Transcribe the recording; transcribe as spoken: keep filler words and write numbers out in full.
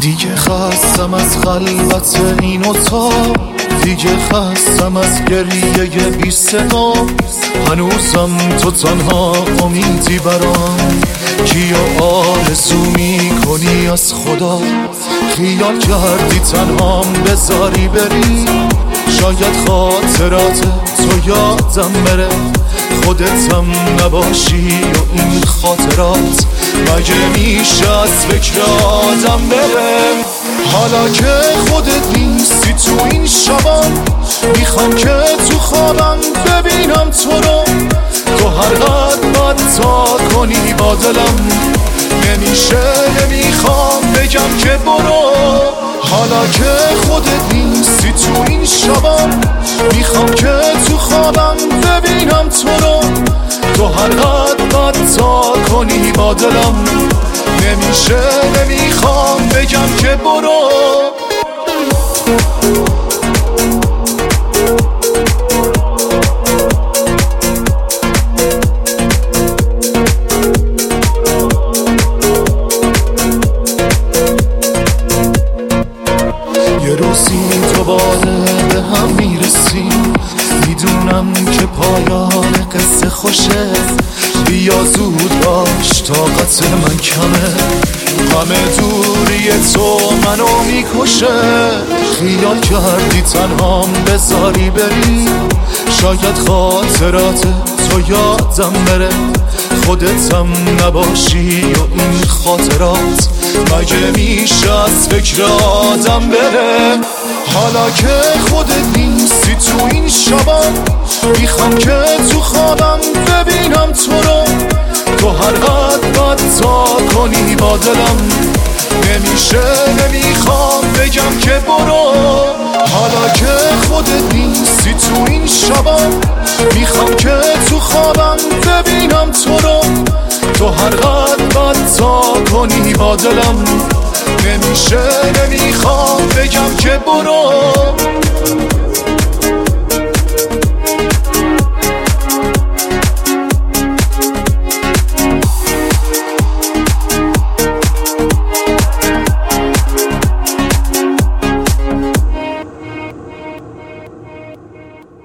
دیگه خستم از خلوت این اتاق، دیگه خستم از گریه بی صدا. هنوزم تو تنها امیدی برام، کیو آرزو میکنی از خدا. خیال کردی تنهام بذاری بری، شاید خاطرات تو یادم بره. خودتم نباشی و این خاطرات مگه میشه از فکر آدم بره. حالا که خودت نیستی تو این شبم، میخوام که تو خوابم ببینم تو رو. تو هر قد بد تا کنی با دلم، نمیشه نمیخوام بگم که برو. حالا که خودت نیستی تو این شبم، میخوام که تو خوابم ببینم تو رو. تو هر قد بد تا کنی با دلم، نمیشه نمیخوام بگم که برو. یه روزی دوباره به هم میرسیم، میدونم که پایان قصه خوشه. بیا زود باش طاقت من کمه، غم دوری تو منو میکشه. خیال کردی تنهام بذاری بری، شاید خاطرات تو یادم بره. خودتم نباشی و این خاطرات مگه میشه از فکر آدم بره. حالا که خودت نیستی تو این شبم، میخوام که تو خوابم ببینم تو رو. تو هر قد بد تا کنی با دلم، نمیشه نمیخوام بگم که برو. حالا که خودت نیستی تو این شبم، میخوام که تو خوابم ببینم تو رو. تو هر قد بد تا کنی با دلم، نمیشه نمیخوام بگم که برو.